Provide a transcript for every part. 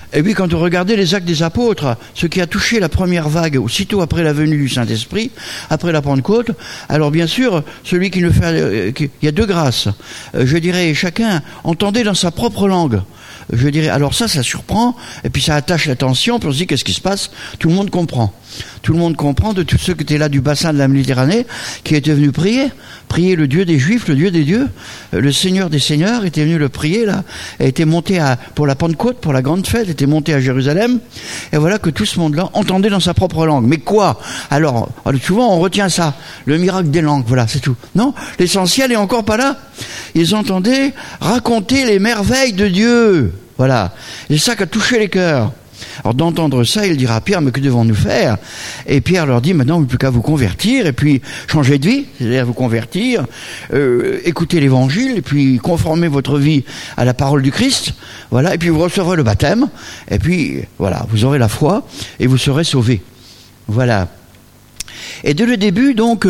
Et puis quand on regardait les actes des apôtres, ce qui a touché la première vague aussitôt après la venue du Saint-Esprit, après la Pentecôte, alors bien sûr, celui qui ne fait... il y a deux grâces. Je dirais, chacun entendait dans sa propre langue. Je dirais, alors ça surprend, et puis ça attache l'attention, puis on se dit, qu'est-ce qui se passe? Tout le monde comprend. Tout le monde comprend de tous ceux qui étaient là du bassin de la Méditerranée, qui étaient venus prier le Dieu des Juifs, le Dieu des dieux, le Seigneur des Seigneurs était venu le prier, là, et était monté pour la Pentecôte, pour la grande fête, était monté à Jérusalem, et voilà que tout ce monde-là entendait dans sa propre langue. Mais quoi? Alors, souvent on retient ça, le miracle des langues, voilà, c'est tout. Non, l'essentiel est encore pas là. Ils entendaient raconter les merveilles de Dieu. Voilà. C'est ça qui a touché les cœurs. Alors d'entendre ça, il dira à Pierre, mais que devons-nous faire? Et Pierre leur dit, maintenant, il n'y a plus qu'à vous convertir, et puis changer de vie, c'est-à-dire vous convertir, écouter l'évangile, et puis conformer votre vie à la parole du Christ, voilà, et puis vous recevrez le baptême, et puis voilà, vous aurez la foi, et vous serez sauvés. Voilà. Et dès le début donc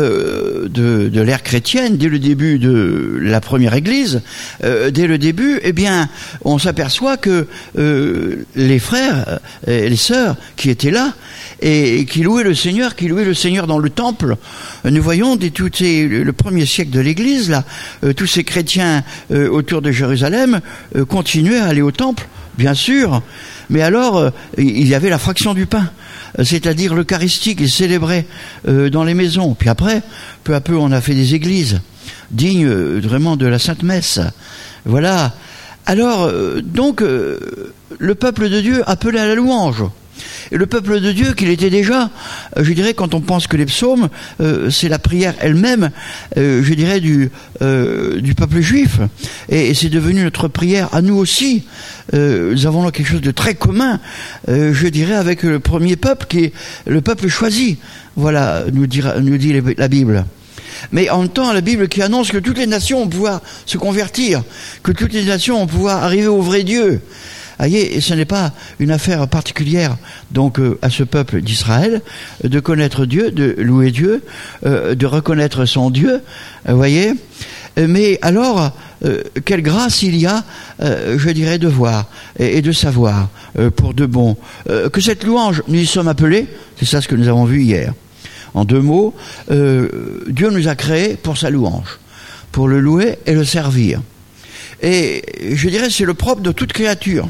de l'ère chrétienne, dès le début de la première Église, dès le début, eh bien, on s'aperçoit que les frères et les sœurs qui étaient là et qui louaient le Seigneur dans le temple, nous voyons le premier siècle de l'Église là, tous ces chrétiens autour de Jérusalem continuaient à aller au temple, bien sûr, mais alors il y avait la fraction du pain. C'est-à-dire l'Eucharistie qu'ils célébraient dans les maisons. Puis après, peu à peu, on a fait des églises dignes vraiment de la Sainte Messe. Voilà. Alors, donc, le peuple de Dieu appelait à la louange. Et le peuple de Dieu, qu'il était déjà, je dirais, quand on pense que les psaumes, c'est la prière elle-même, je dirais, du peuple juif. Et c'est devenu notre prière à nous aussi. Nous avons là quelque chose de très commun, je dirais, avec le premier peuple, qui est le peuple choisi. Voilà, nous dit la Bible. Mais en même temps, la Bible qui annonce que toutes les nations vont pouvoir se convertir, que toutes les nations vont pouvoir arriver au vrai Dieu. Voyez, et ce n'est pas une affaire particulière donc à ce peuple d'Israël de connaître Dieu, de louer Dieu, de reconnaître son Dieu, voyez. Mais alors, quelle grâce il y a, je dirais, de voir et de savoir pour de bon que cette louange, nous y sommes appelés, c'est ça ce que nous avons vu hier. En deux mots, Dieu nous a créés pour sa louange, pour le louer et le servir. Et je dirais, c'est le propre de toute créature.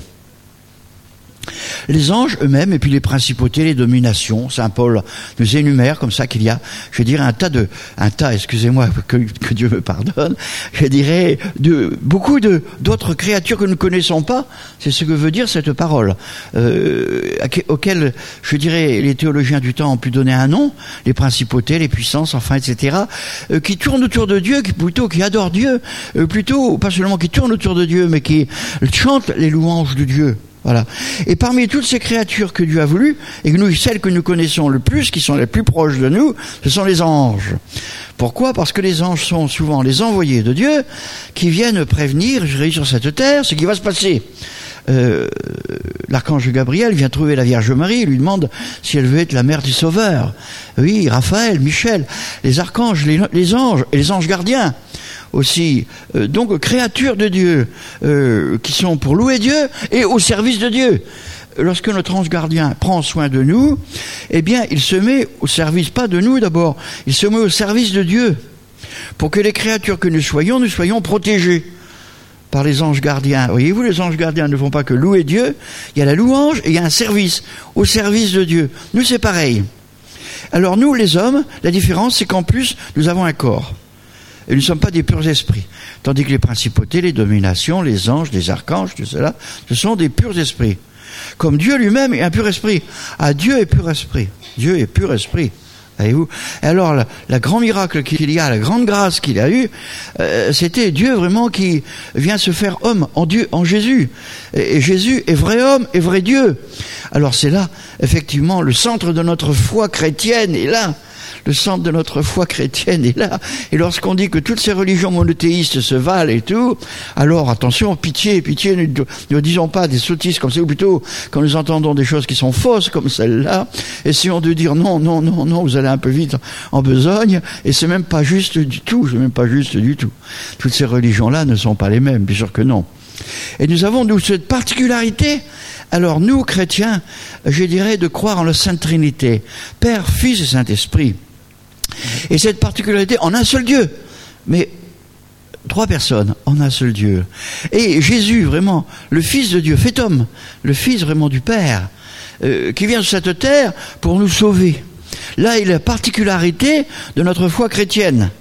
Les anges eux-mêmes, et puis les principautés, les dominations, saint Paul nous énumère comme ça qu'il y a, je dirais, excusez-moi, que Dieu me pardonne, je dirais, beaucoup d'autres créatures que nous ne connaissons pas, c'est ce que veut dire cette parole, auxquelles, je dirais, les théologiens du temps ont pu donner un nom, les principautés, les puissances, enfin, etc., qui tournent autour de Dieu, qui adorent Dieu, pas seulement qui tournent autour de Dieu, mais qui chantent les louanges de Dieu. Voilà. Et parmi toutes ces créatures que Dieu a voulu, et que nous, celles que nous connaissons le plus, qui sont les plus proches de nous, ce sont les anges. Pourquoi? Parce que les anges sont souvent les envoyés de Dieu, qui viennent prévenir, sur cette terre, ce qui va se passer. L'archange Gabriel vient trouver la Vierge Marie, lui demande si elle veut être la mère du Sauveur. Oui, Raphaël, Michel, les archanges, les anges, et les anges gardiens aussi, donc créatures de Dieu, qui sont pour louer Dieu et au service de Dieu. Lorsque notre ange gardien prend soin de nous, eh bien, il se met au service, pas de nous d'abord, il se met au service de Dieu, pour que les créatures que nous soyons protégés par les anges gardiens. Voyez-vous, les anges gardiens ne font pas que louer Dieu, il y a la louange et il y a un service, au service de Dieu. Nous, c'est pareil. Alors nous, les hommes, la différence, c'est qu'en plus, nous avons un corps. Et nous ne sommes pas des purs esprits. Tandis que les principautés, les dominations, les anges, les archanges, tout cela, ce sont des purs esprits. Comme Dieu lui-même est un pur esprit. Ah, Dieu est pur esprit. Dieu est pur esprit. Voyez-vous? Et alors, la grand miracle qu'il y a, la grande grâce qu'il a eue, c'était Dieu vraiment qui vient se faire homme en Dieu, en Jésus. Et Jésus est vrai homme et vrai Dieu. Alors c'est là, effectivement, le centre de notre foi chrétienne est là. Le centre de notre foi chrétienne est là. Et lorsqu'on dit que toutes ces religions monothéistes se valent et tout, alors attention, pitié, ne disons pas des sottises comme ça, ou plutôt quand nous entendons des choses qui sont fausses comme celle-là, essayons de dire non, vous allez un peu vite en besogne, et c'est même pas juste du tout, Toutes ces religions-là ne sont pas les mêmes, bien sûr que non. Et nous avons, nous, cette particularité, alors nous, chrétiens, je dirais, de croire en la Sainte Trinité, Père, Fils et Saint-Esprit. Et cette particularité en un seul Dieu, mais 3 personnes en un seul Dieu. Et Jésus, vraiment, le Fils de Dieu, fait homme, le Fils vraiment du Père, qui vient sur cette terre pour nous sauver. Là est la particularité de notre foi chrétienne.